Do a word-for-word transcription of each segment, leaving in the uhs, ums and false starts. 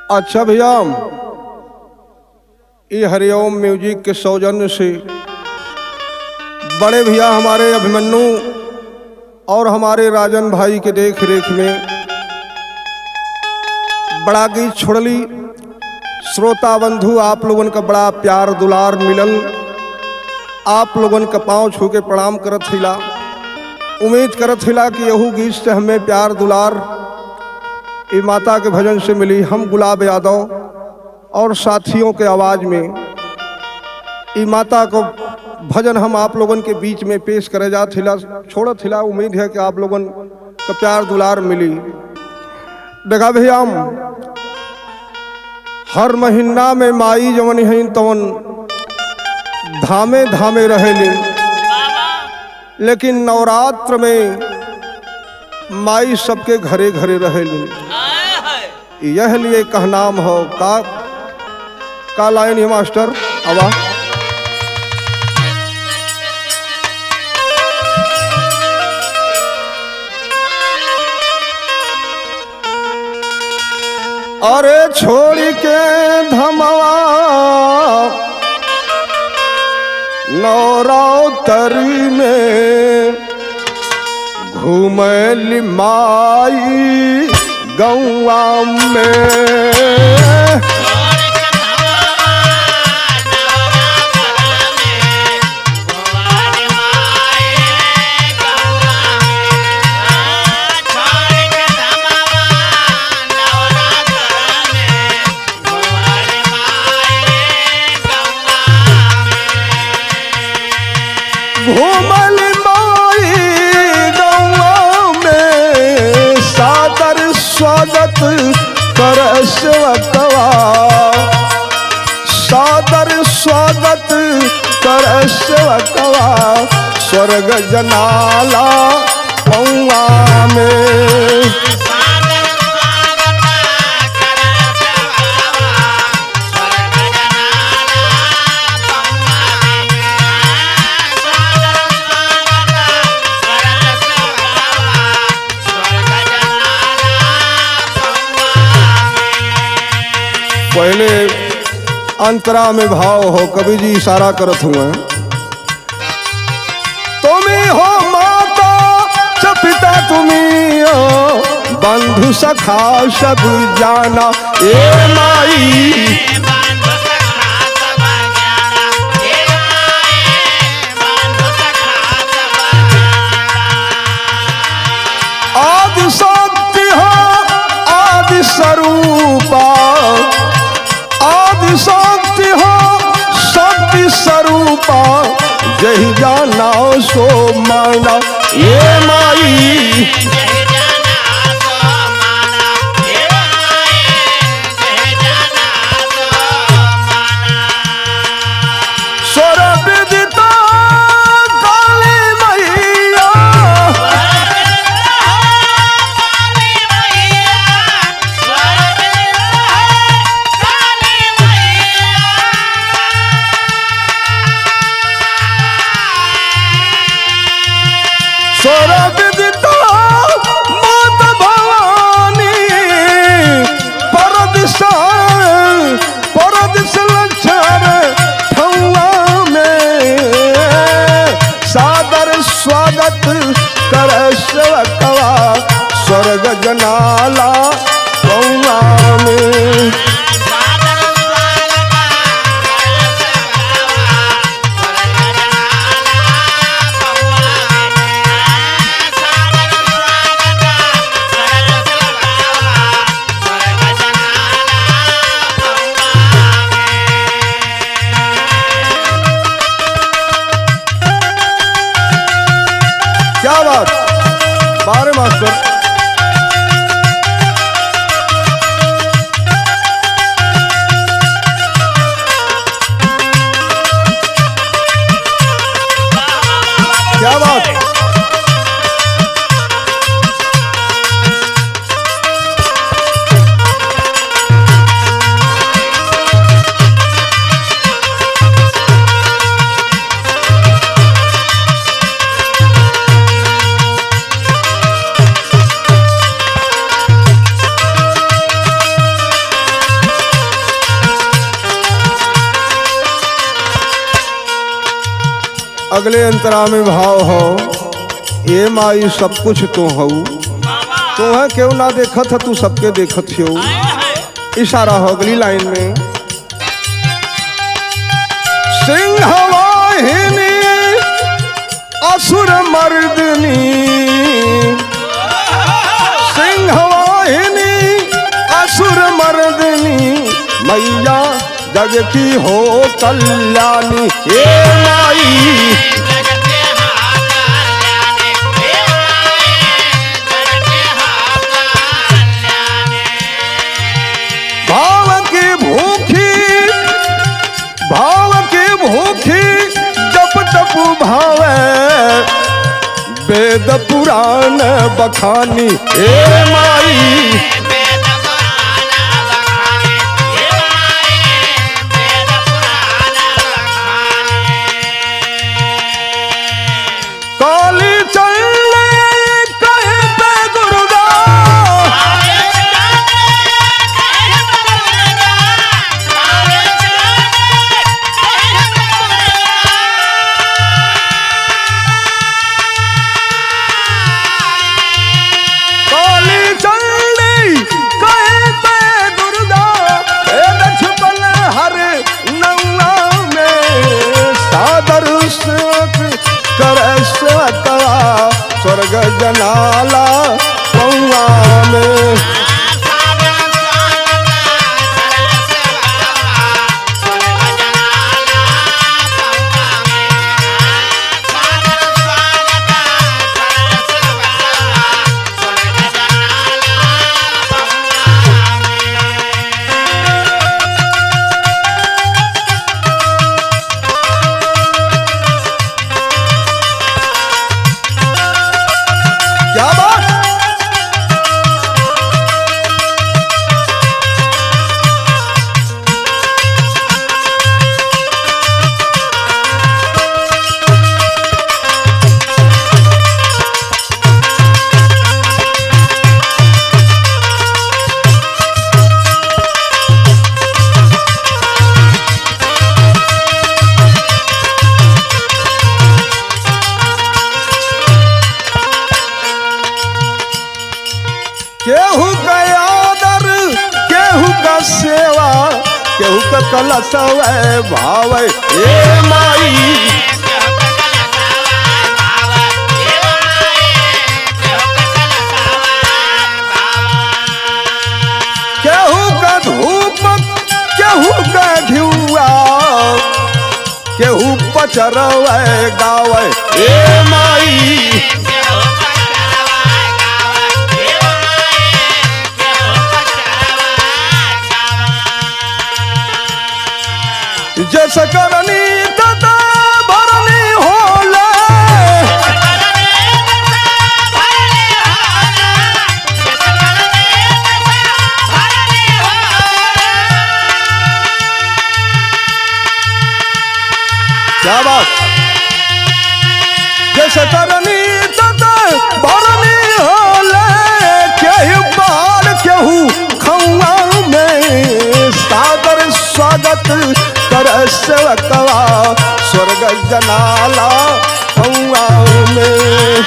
अच्छा भैया, ये हरिओम म्यूजिक के सौजन्य से बड़े भैया हमारे अभिमन्यु और हमारे राजन भाई के देख रेख में बड़ा गीत छोड़ली। श्रोता बंधु आप लोगन का बड़ा प्यार दुलार मिलल, आप लोगन का पाँव छू के प्रणाम करत हिला। उम्मीद करत हिला कि यहू गीत से हमें प्यार दुलार ई माता के भजन से मिली। हम गुलाब यादव और साथियों के आवाज़ में ई माता को भजन हम आप लोगन के बीच में पेश करे जात हिला छोड़त हिला। उम्मीद है कि आप लोगन का प्यार दुलार मिली। देखा भैया, हर महीना में माई जवन है तवन धामे धामे रहेली, लेकिन नवरात्र में माई सबके घरे घरे रहेली। यह लिए कहनाम हो का का लाइन है मास्टर आवा। अरे छोड़ के धमवा नौरातरी में घूमली माई गौआ में। घूमल माई गौआ में सादर स्वागत कर सेवकवा, सादर स्वागत कर सेवकवा स्वर्ग जनाला पौआ में। पहले अंतरा में भाव हो, कवि जी इशारा करत हुए। तुम्ही हो माता च पिता तुम्ही हो बंधु सखा सब जाना ए माई। आदि शक्ति हो आदि स्वरूपा, आदि शक्ति हो शक्ति स्वरूपा जही जाना सो माना ये माई। स्वर विदिता काली मैया, स्वर विदिता माता भवानी, परदिशा परदिश लक्षण ठौआ में सादर स्वागत कर सेवकवा स्वर्ग जनाला पौआ में। क्या बात बारे मास्टर। अगले अंतरा में भाव हो, ए माई सब कुछ तो हो, तो है क्यों ना देखत है तू सबके देखत हो। इशारा हो अगली लाइन में, सिंहवाहिनी असुर मर्दनी, सिंहवाहिनी असुर मर्दनी, मैया जग की हो कल्याणी। ए माई भाव की भूखी, भाव की भूखी जप तप भावे, वेद पुराण बखानी। ए माई काली चले कहे पे दुर्गा, काली चले कहे पे दुर्गा, छुपल हर नौआ में, सादर कर सेवकवा स्वर्ग जनाला पौआ में। क्या बात, केहू का आदर, केहू का सेवा, केहू का कलशव भाव। ए माई केहू का धूप, केहू का घिउआ, केहू पचरव गाव। ए माई जस करनी तथा भरनी होला, क्या बात, जस करनी तथा भरनी होला, केहू बाल केहू खौआ में, सादर स्वागत कर सेवकवा स्वर्ग जनाला पौआ में।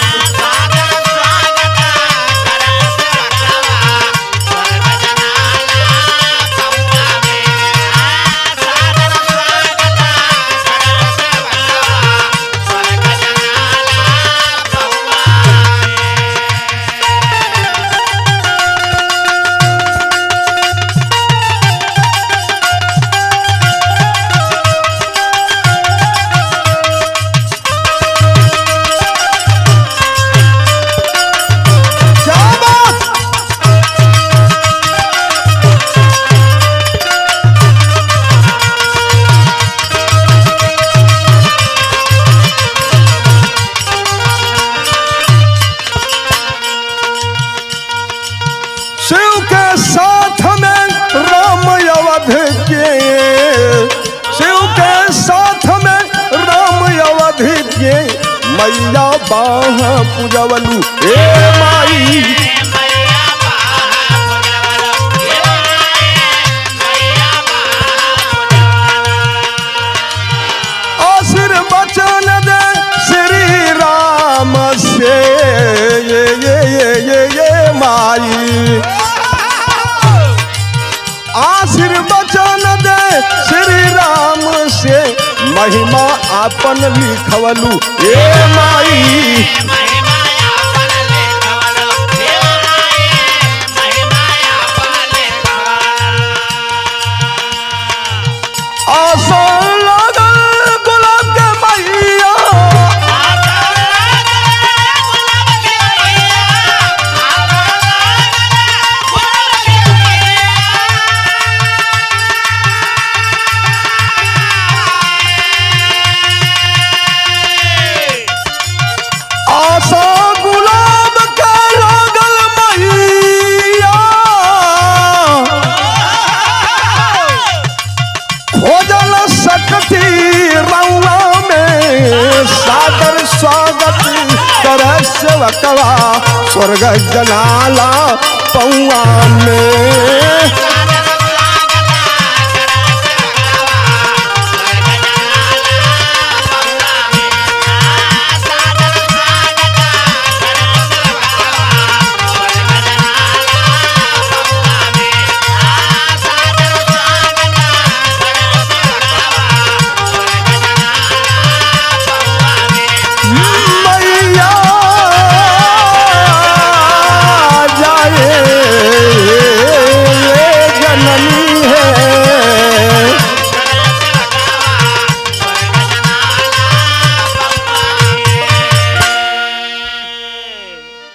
मैया बाह पूजवलू ए माई आशीर्वचन दे माई आशीर्वचन दे श्री राम से महिमा आपन लिखवलू ए माई सेवकवा स्वर्ग जनाला पौआ में